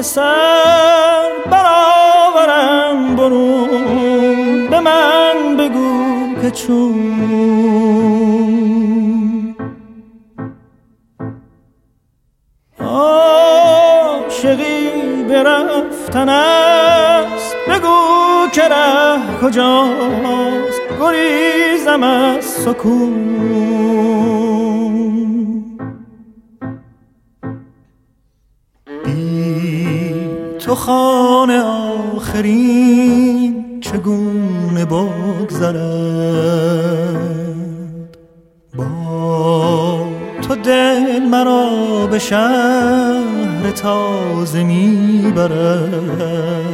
سر برآورم برون، به من بگو که چون عاشقی برفتن است، بگو که ره کجاست، گریزم از سکون. بی تو خانه آخرین چگونه بگذرد، با تو دل مرا به شهر تازه میبرد.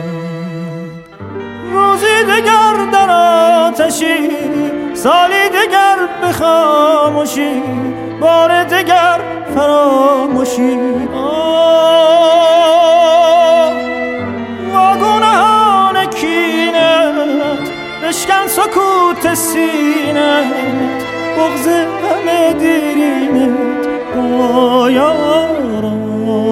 روزی دگر در آتشی، سالی دگر به خاموشی، بار دگر فراموشی. واگونهان کینت بشکن سکوت سینت، بغض همه دیرینت با یاران.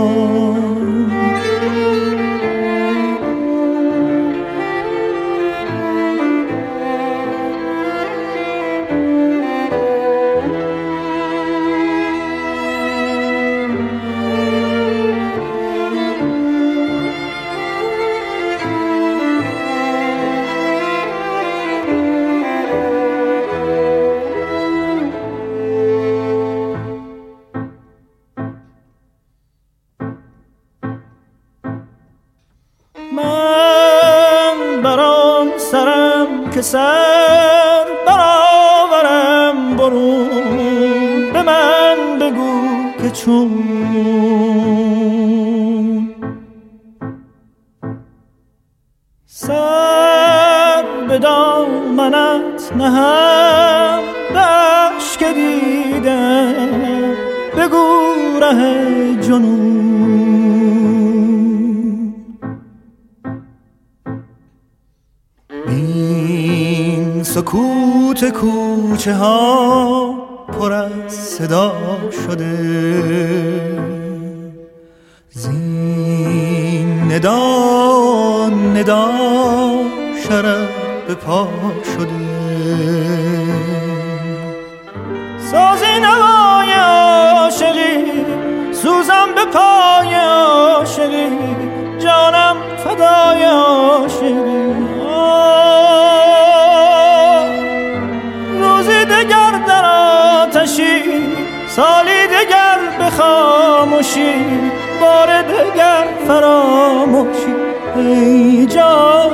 که سر برآورم برون، به من بگو که چون سر به دامنت نهم، به اشک دیدم بگو ره جنون. این سکوت کوچه ها پر از صدا شده، زین ندا شرف به پا شده. سازی نوای عاشقی، سوزم به پای عاشقی، جانم فدای عاشقی. روزی دگر در آتشی، سالی دگر به خاموشی، بار دگر فراموشی. ای جان